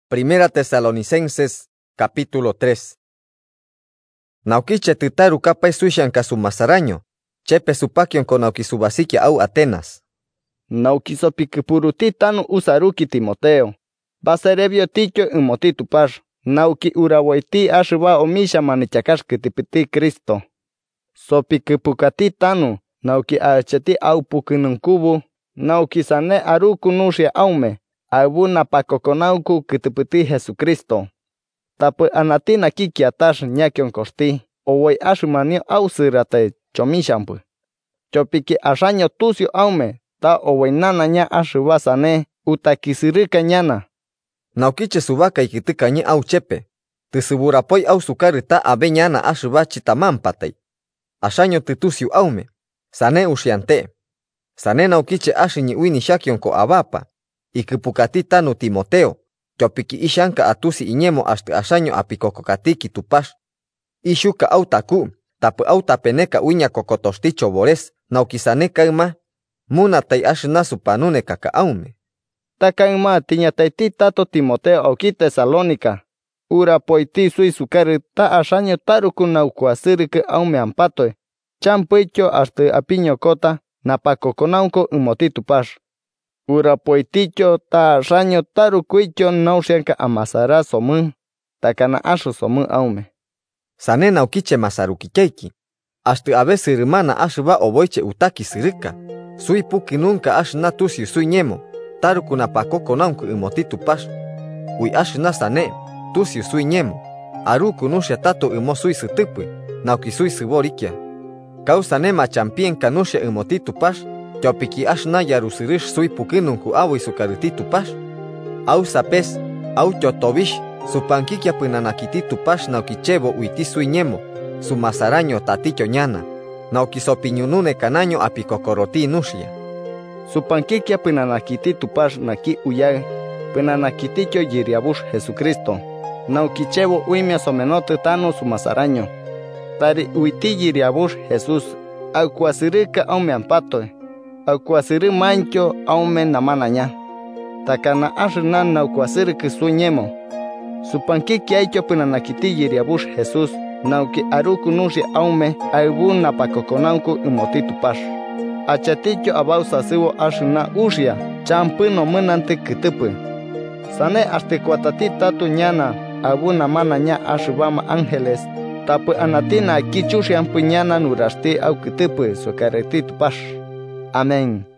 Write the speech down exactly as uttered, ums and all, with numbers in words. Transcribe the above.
Primera Tesalonicenses, capítulo tres. Naukiche titaru kapay suishanka su masaraño, chepe supakion con nauki subasikia au Atenas. Nauki sopikpuruti tanu usaruki Timoteo. Baserebio tikyo umoti tupar. Nauki urawaiti ashwa omisha manichakashki tipiti Cristo. Sopikpukati tanu, nauki acheti au pukinunkubu, nauki sane aruku nushia aume, abu napakokonauku kitipiti Jesucristo. Tapu anatina kikiatash nyakion kosti, owoi ashumanio au sirate chomishampu. Chopiki ashaño tusio aume, ta owoi nana nya ashuwa sane, utakisirika nyana. Naukiche subaka ikitika nye au chepe, tisuburapoy au sukari ta abe nyana ashuwa chitamampatay. Ashaño titusiu aume, sane ushiante. Sane naukiche ashinyi uini shakion ko abapa, ikipukati tanu Timoteo, chopiki ishanka atusi iñemo hasta ashaño apikokokatiki tupash. Ishuka au taku, tapu au tapeneka uña kokotosticho bores, naukisane kaima, munatay ashna supanune kaka aume. Takaima tiñataiti tato Timoteo auki Tesalónica. Ura poiti sui sukari ta ashaño taruku naukuasirike aume ampatoy. Champuicho hasta apiño kota, napakokonauko umoti tupash. Ura poiticho ta ashaño tarukuicho naushanka amasara somu, takana ashu somu aume. Sane naukiche masarukikeiki, hasta abe sirimana ashuba oboiche utaki sirika. Sui puki nunca ashna tusi sui ñemo, taruku napakokonaunku umoti tupash. Ui ashna sane, tusi sui ñemo, aruku nusha tato umo sui sitipui, nauki sui siborikia. Kausane machampien kanusha umoti tupash, chopiki ashna yarusirish sui pukinunku awi sukariti tupash. Au sapes, au chotobish, supankikia pinanakiti tupash naukichebo uiti sui ñemo, su masaraño taticho ñana, nauki sopiñunune kanaño apikokoroti nushia. Supankikia pinanakiti tupash naki uyag, pinanakiticho yiriabush Jesucristo, naukichebo uimia somenote tano su masaraño. Tari uiti yiriabush Jesús, au kuasirika aume ampatoy, au kuasiri mancho aume namanaña. Takana ashna nau kuasirika suñemo. Supankiki aicho pinanakiti yiriabush Jesús, nauki aruku nushi aume, aibu napakokonauku umoti tupash. Achaticho abausa siwo ashna ushia, champino menante kitipu. Sane hasta kuatati tatu ñana, abu namanaña ashubama ángeles, tapu anatina kichushian puñana nurasti au kitipu sukareti tupash. Amén.